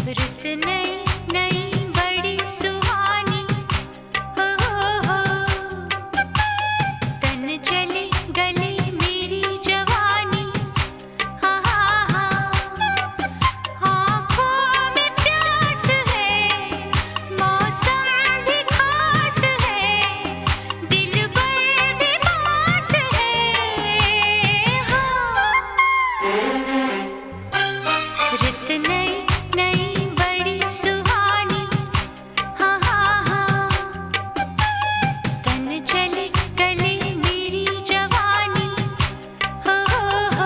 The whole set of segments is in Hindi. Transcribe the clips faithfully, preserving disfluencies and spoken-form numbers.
रुत नई नई बड़ी सुहानी, हो हो हो तन चले गले मेरी जवानी, हाँ हाँ हाँ आँखों में प्यास है, मौसम भी खास है, दिल पर भी बास है, हाँ रुत नई नई बड़ी सुहानी, हाँ हाँ हाँ तन चले गले मेरी जवानी, हो हो हो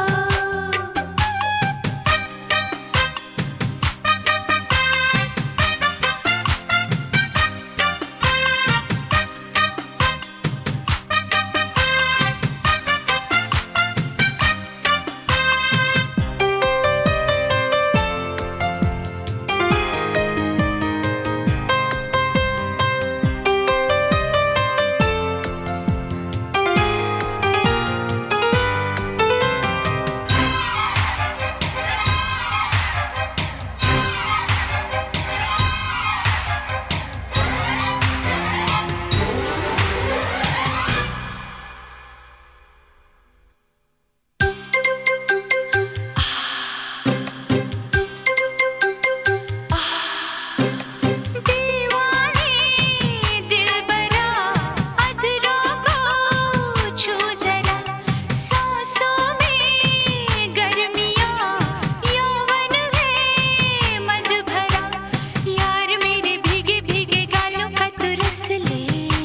दीवाने दिल बरा अधरों को छू जरा, सांसों में गर्मियाँ यौवन है मद भरा, यार मेरे भीगे भीगे गालों का तू रस ले,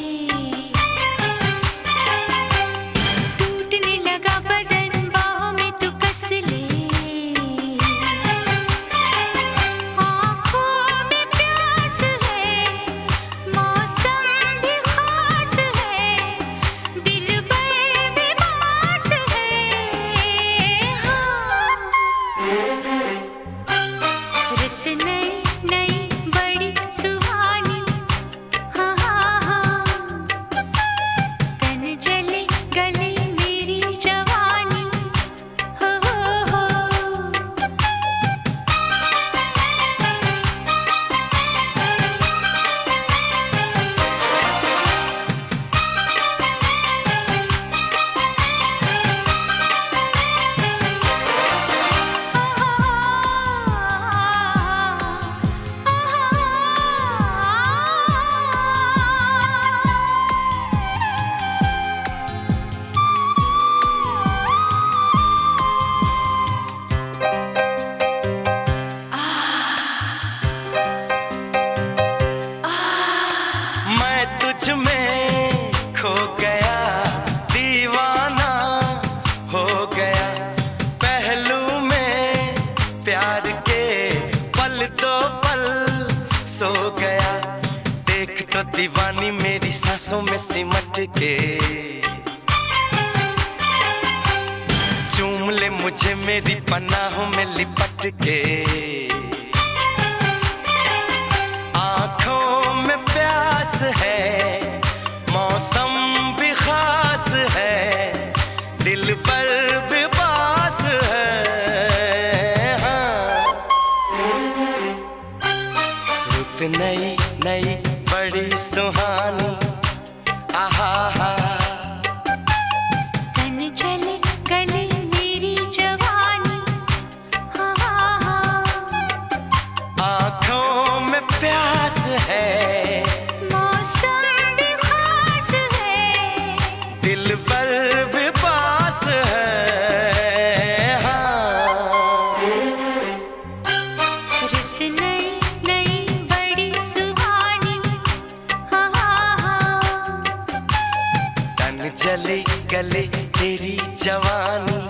टूटने लगा बदन बाहों में तू कस ले, आँखों में प्यास है, मौसम भी खास है, दिल पर भी बास है, हाँ रुत नई नई बड़ी सुहानी, हाँ हाँ हाँ तन चले गले मेरी जवानी, हो हो हो मैं तुझ में खो गया, दीवाना हो गया, पहलू में प्यार के पल दो पल सो गया, देख तो दीवानी मेरी सांसों में सिमट के, चूम ले मुझे मेरी पनाहों में लिपट के, आँखों में प्यास है, मौसम भी खास है, दिल पर भी बास है, हाँ रुत नई नई बड़ी सुहानी, आहा हा तन चले गले मेरी जवानी, हाँ हाँ हाँ आँखों में प्यास है, मौसम भी खास है, दिल पर भी बास है, हाँ रुत नई नई बड़ी सुहानी, हाँ हाँ हाँ तन चले गले तेरी जवानी,